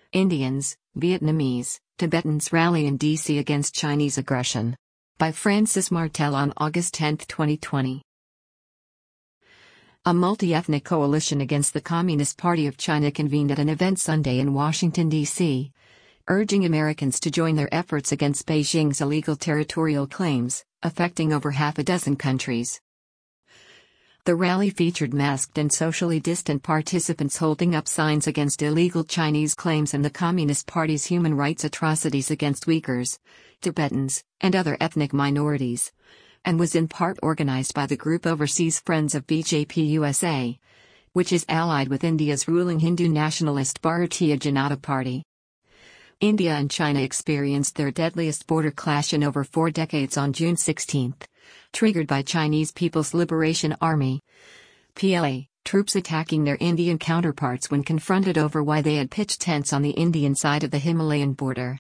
Indians, Vietnamese, Tibetans rally in D.C. against Chinese aggression. By Francis Martel on August 10, 2020. A multi-ethnic coalition against the Communist Party of China convened at an event Sunday in Washington, D.C., urging Americans to join their efforts against Beijing's illegal territorial claims, affecting over half a dozen countries. The rally featured masked and socially distant participants holding up signs against illegal Chinese claims and the Communist Party's human rights atrocities against Uyghurs, Tibetans, and other ethnic minorities, and was in part organized by the group Overseas Friends of BJP USA, which is allied with India's ruling Hindu nationalist Bharatiya Janata Party. India and China experienced their deadliest border clash in over 4 decades on June 16, triggered by Chinese People's Liberation Army (PLA) troops attacking their Indian counterparts when confronted over why they had pitched tents on the Indian side of the Himalayan border.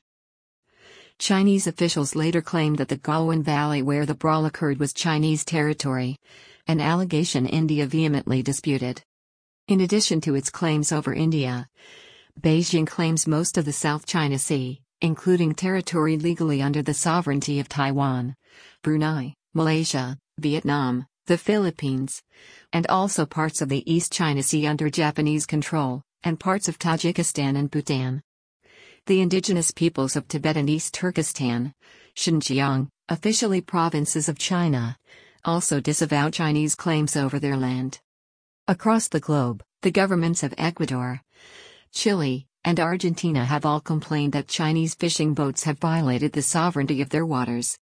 Chinese officials later claimed that the Galwan Valley where the brawl occurred was Chinese territory, an allegation India vehemently disputed. In addition to its claims over India, Beijing claims most of the South China Sea, including territory legally under the sovereignty of Taiwan, Brunei, Malaysia, Vietnam, the Philippines, and also parts of the East China Sea under Japanese control, and parts of Tajikistan and Bhutan. The indigenous peoples of Tibet and East Turkestan, Xinjiang, officially provinces of China, also disavow Chinese claims over their land. Across the globe, the governments of Ecuador, Chile, and Argentina have all complained that Chinese fishing boats have violated the sovereignty of their waters.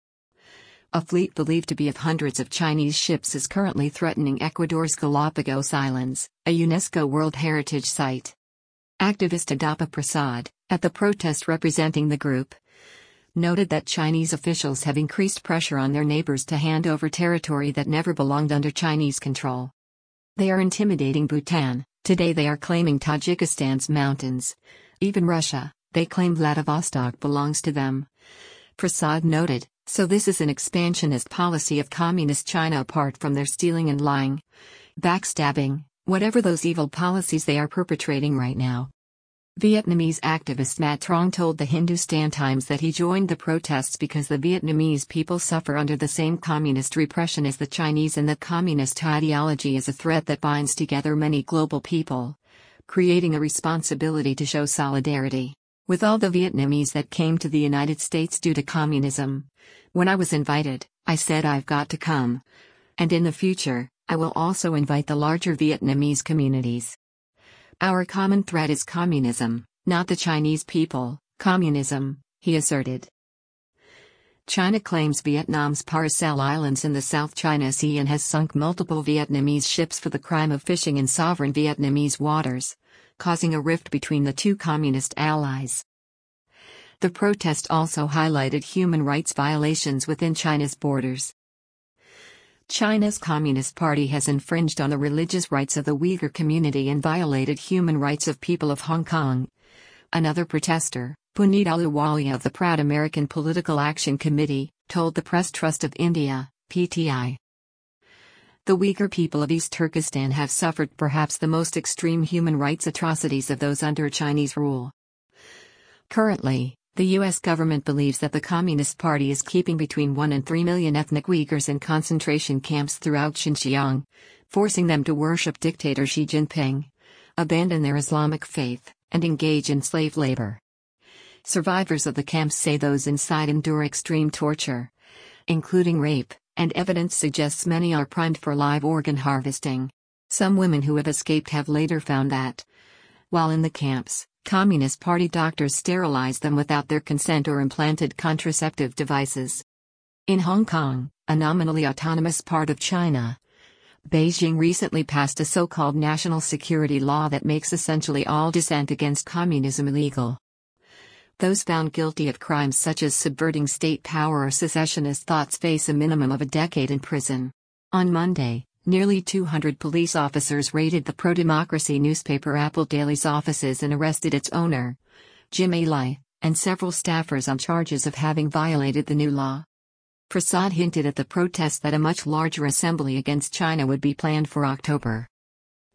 A fleet believed to be of hundreds of Chinese ships is currently threatening Ecuador's Galapagos Islands, a UNESCO World Heritage Site. Activist Adapa Prasad, at the protest representing the group, noted that Chinese officials have increased pressure on their neighbors to hand over territory that never belonged under Chinese control. They are intimidating Bhutan, today they are claiming Tajikistan's mountains. Even Russia, they claim Vladivostok belongs to them. Prasad noted, so this is an expansionist policy of Communist China apart from their stealing and lying, backstabbing, whatever those evil policies they are perpetrating right now. Vietnamese activist Matt Trong told the Hindustan Times that he joined the protests because the Vietnamese people suffer under the same communist repression as the Chinese and that communist ideology is a threat that binds together many global people, creating a responsibility to show solidarity with all the Vietnamese that came to the United States due to communism. When I was invited, I said I've got to come. And in the future, I will also invite the larger Vietnamese communities. Our common threat is communism, not the Chinese people, communism, he asserted. China claims Vietnam's Paracel Islands in the South China Sea and has sunk multiple Vietnamese ships for the crime of fishing in sovereign Vietnamese waters, causing a rift between the two communist allies. The protest also highlighted human rights violations within China's borders. China's Communist Party has infringed on the religious rights of the Uyghur community and violated human rights of people of Hong Kong. Another protester, Puneet Ahluwalia of the Proud American Political Action Committee, told the Press Trust of India, PTI. The Uyghur people of East Turkestan have suffered perhaps the most extreme human rights atrocities of those under Chinese rule. Currently, the U.S. government believes that the Communist Party is keeping between 1 and 3 million ethnic Uyghurs in concentration camps throughout Xinjiang, forcing them to worship dictator Xi Jinping, abandon their Islamic faith, and engage in slave labor. Survivors of the camps say those inside endure extreme torture, including rape, and evidence suggests many are primed for live organ harvesting. Some women who have escaped have later found that, while in the camps, Communist Party doctors sterilized them without their consent or implanted contraceptive devices. In Hong Kong, a nominally autonomous part of China, Beijing recently passed a so-called national security law that makes essentially all dissent against communism illegal. Those found guilty of crimes such as subverting state power or secessionist thoughts face a minimum of a decade in prison. On Monday, nearly 200 police officers raided the pro-democracy newspaper Apple Daily's offices and arrested its owner, Jim A. Lai, and several staffers on charges of having violated the new law. Prasad hinted at the protest that a much larger assembly against China would be planned for October.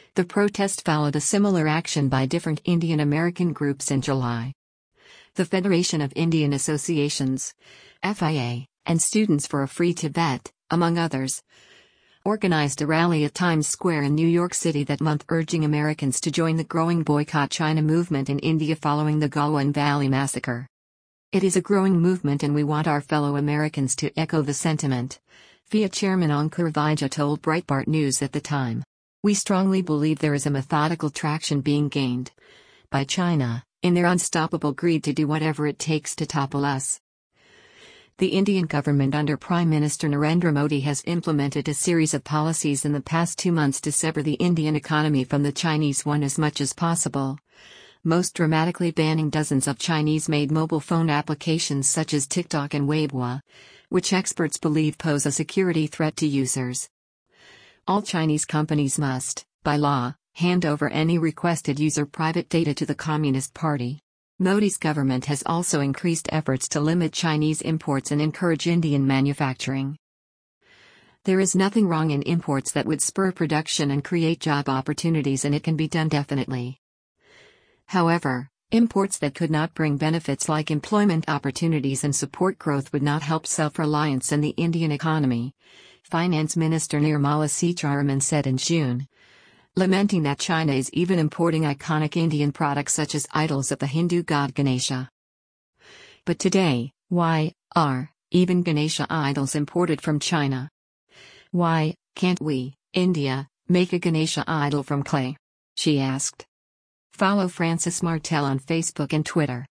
The protest followed a similar action by different Indian American groups in July. The Federation of Indian Associations, FIA, and Students for a Free Tibet, among others, organized a rally at Times Square in New York City that month urging Americans to join the growing Boycott China movement in India following the Galwan Valley massacre. It is a growing movement and we want our fellow Americans to echo the sentiment, FIA Chairman Ankur Vijay told Breitbart News at the time. We strongly believe there is a methodical traction being gained by China in their unstoppable greed to do whatever it takes to topple us. The Indian government under Prime Minister Narendra Modi has implemented a series of policies in the past 2 months to sever the Indian economy from the Chinese one as much as possible, most dramatically banning dozens of Chinese-made mobile phone applications such as TikTok and Weibo, which experts believe pose a security threat to users. All Chinese companies must, by law, hand over any requested user private data to the Communist Party. Modi's government has also increased efforts to limit Chinese imports and encourage Indian manufacturing. There is nothing wrong in imports that would spur production and create job opportunities, and it can be done definitely. However, imports that could not bring benefits like employment opportunities and support growth would not help self-reliance in the Indian economy, Finance Minister Nirmala Sitharaman said in June, lamenting that China is even importing iconic Indian products such as idols of the Hindu god Ganesha. But today, why are even Ganesha idols imported from China? Why can't we, India, make a Ganesha idol from clay? She asked. Follow Francis Martel on Facebook and Twitter.